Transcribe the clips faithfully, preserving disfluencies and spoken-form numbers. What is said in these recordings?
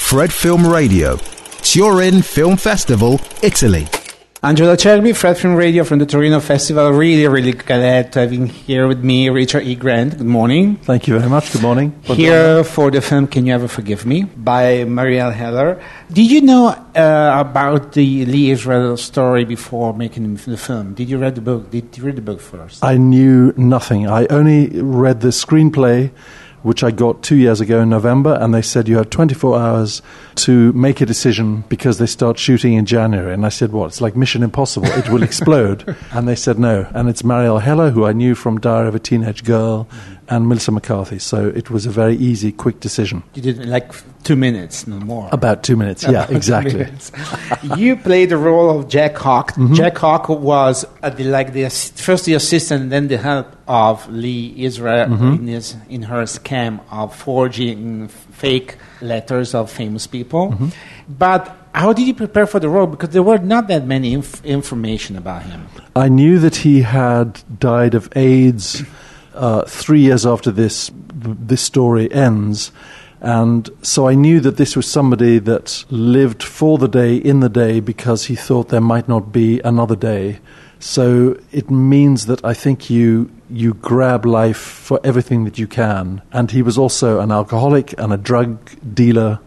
Fred Film Radio, Turin Film Festival, Italy. Angelo Cervi, Fred Film Radio from the Torino Festival. Really, really glad to have you here with me, Richard E. Grant. Good morning. Thank you very much. Good morning. Here for the film Can You Ever Forgive Me by Marielle Heller. Did you know uh, about the Lee Israel story before making the film? Did you read the book? Did you read the book first? I knew nothing. I only read the screenplay, which I got two years ago in November, and they said you have twenty-four hours to make a decision because they start shooting in January. And I said, what, it's like Mission Impossible, it will explode. And they said no. And it's Marielle Heller, who I knew from Diary of a Teenage Girl, mm-hmm. and Melissa McCarthy. So it was a very easy, quick decision. You did like two minutes, no more. About two minutes, yeah, About exactly. minutes. You played the role of Jack Hawk. Mm-hmm. Jack Hawk was uh, the, like the first the assistant and then the help of Lee Israel mm-hmm. in, his, in her scam of forging fake letters of famous people. Mm-hmm. But how did you prepare for the role? Because there were not that many inf- information about him. I knew that he had died of AIDS uh, three years after this this story ends. And so I knew that this was somebody that lived for the day, in the day, because he thought there might not be another day. So it means that I think you you grab life for everything that you can. And he was also an alcoholic and a drug dealer.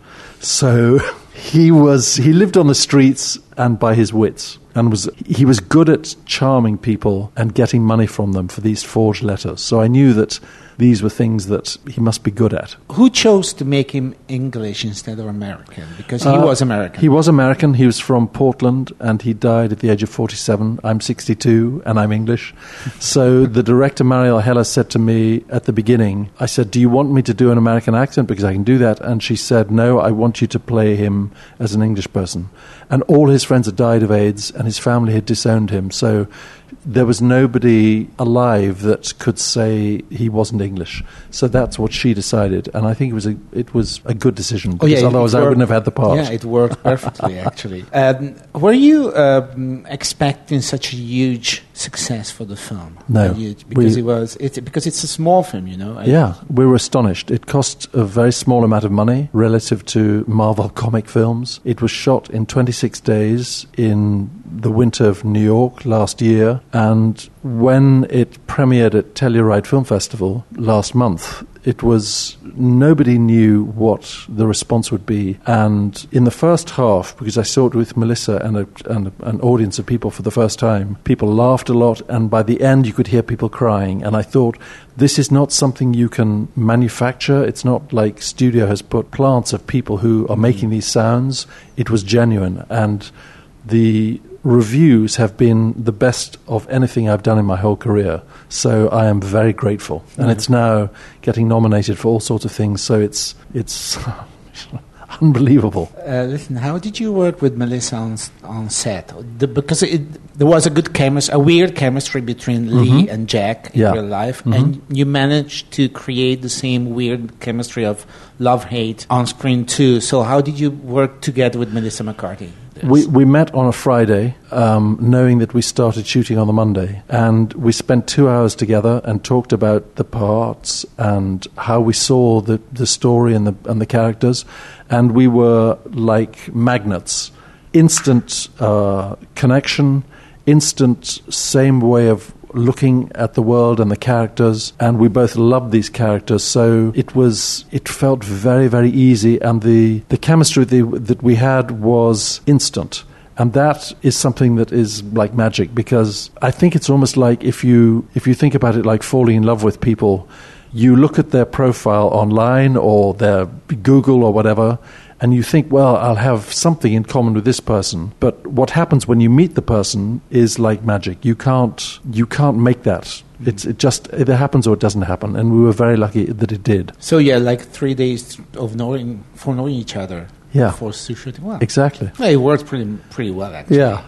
So he was he lived on the streets and by his wits. And was he was good at charming people and getting money from them for these forged letters. So I knew that these were things that he must be good at. Who chose to make him English instead of American? Because he uh, was American. He was American. He was from Portland, and he died at the age of forty-seven. I'm sixty-two, and I'm English. So the director, Marielle Heller, said to me at the beginning, I said, do you want me to do an American accent? Because I can do that. And she said, no, I want you to play him as an English person. And all his friends had died of AIDS, and his family had disowned him. So there was nobody alive that could say he wasn't English. So that's what she decided, and I think it was a it was a good decision, because oh, yeah, otherwise I wouldn't have had the part. Yeah, it worked perfectly, actually. Um, were you um, expecting such a huge success for the film? No, you, because we, it was it because it's a small film, you know. Yeah, we were astonished. It cost a very small amount of money relative to Marvel comic films. It was shot in twenty-six days in the winter of New York last year, and when it premiered at Telluride Film Festival last month, it was nobody knew what the response would be. And in the first half, because I saw it with Melissa and, a, and a, an audience of people for the first time, people laughed a lot, and by the end you could hear people crying. And I thought, this is not something you can manufacture. It's not like studio has put plants of people who are making these sounds. It was genuine, and the reviews have been the best of anything I've done in my whole career. So I am very grateful. And mm. it's now getting nominated for all sorts of things. So it's it's unbelievable. Uh, listen, how did you work with Melissa on, on set? The, because it, there was a good chemistry, a weird chemistry between mm-hmm. Lee and Jack in yeah. real life. Mm-hmm. And you managed to create the same weird chemistry of love-hate on screen too. So how did you work together with Melissa McCarthy? We we met on a Friday, um, knowing that we started shooting on the Monday, and we spent two hours together and talked about the parts and how we saw the, the story and the and the characters, and we were like magnets, instant uh, connection, instant same way of looking at the world and the characters, and we both loved these characters, so it was it felt very, very easy, and the the chemistry the, that we had was instant. And that is something that is like magic, because I think it's almost like if you if you think about it like falling in love with people, you look at their profile online or their Google or whatever, and you think, well, I'll have something in common with this person. But what happens when you meet the person is like magic. You can't you can't make that. It's it just either happens or it doesn't happen, and we were very lucky that it did. So yeah, like three days of knowing for knowing each other. Yeah, for shooting. Well, exactly. Well, it worked pretty pretty well, actually. Yeah.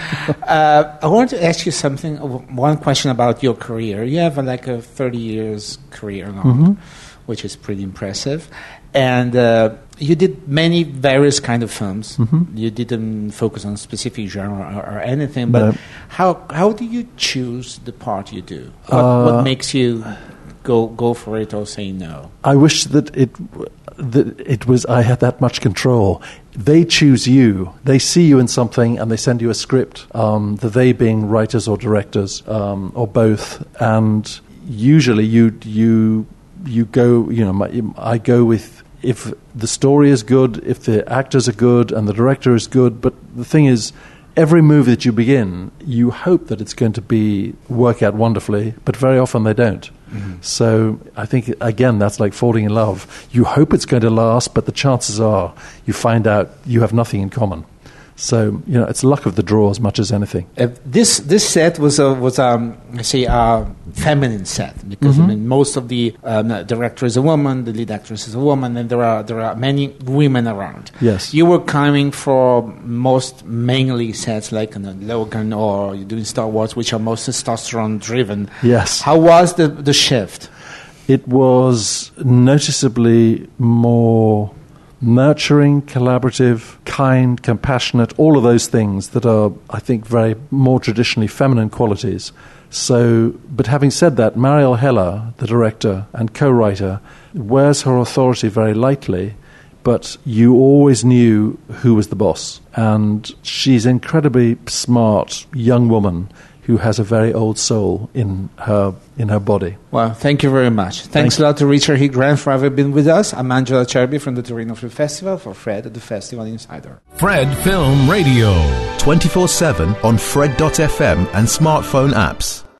uh, I wanted to ask you something. One question about your career. You have uh, like a thirty years career long, mm-hmm. which is pretty impressive, and. Uh, You did many various kind of films. Mm-hmm. You didn't focus on specific genre or, or anything. But no. how how do you choose the part you do? What, uh, what makes you go go for it or say no? I wish that it that it was I had that much control. They choose you. They see you in something and they send you a script, um, the they being writers or directors um, or both. And usually you you you go, you know, my, I go with if the story is good, if the actors are good and the director is good. But the thing is, every movie that you begin, you hope that it's going to be work out wonderfully, but very often they don't. Mm-hmm. So I think, again, that's like falling in love. You hope it's going to last, but the chances are you find out you have nothing in common. So, you know, it's luck of the draw as much as anything. Uh, this this set was a was um I say a feminine set because Mm-hmm. I mean most of the um, director is a woman, the lead actress is a woman, and there are there are many women around. Yes. You were coming for most mainly sets like you know, Logan or you're doing Star Wars, which are most testosterone driven. Yes. How was the the shift? It was noticeably more nurturing, collaborative, kind, compassionate, all of those things that are, I think, very more traditionally feminine qualities. So, but having said that, Marielle Heller, the director and co-writer, wears her authority very lightly, but you always knew who was the boss. And she's an incredibly smart young woman who has a very old soul in her in her body. Well, thank you very much. Thanks Thank a lot to Richard Heath Grant for having been with us. I'm Angela Cherby from the Torino Film Festival for Fred at the Festival Insider. Fred Film Radio. twenty-four seven on Fred dot f m and smartphone apps.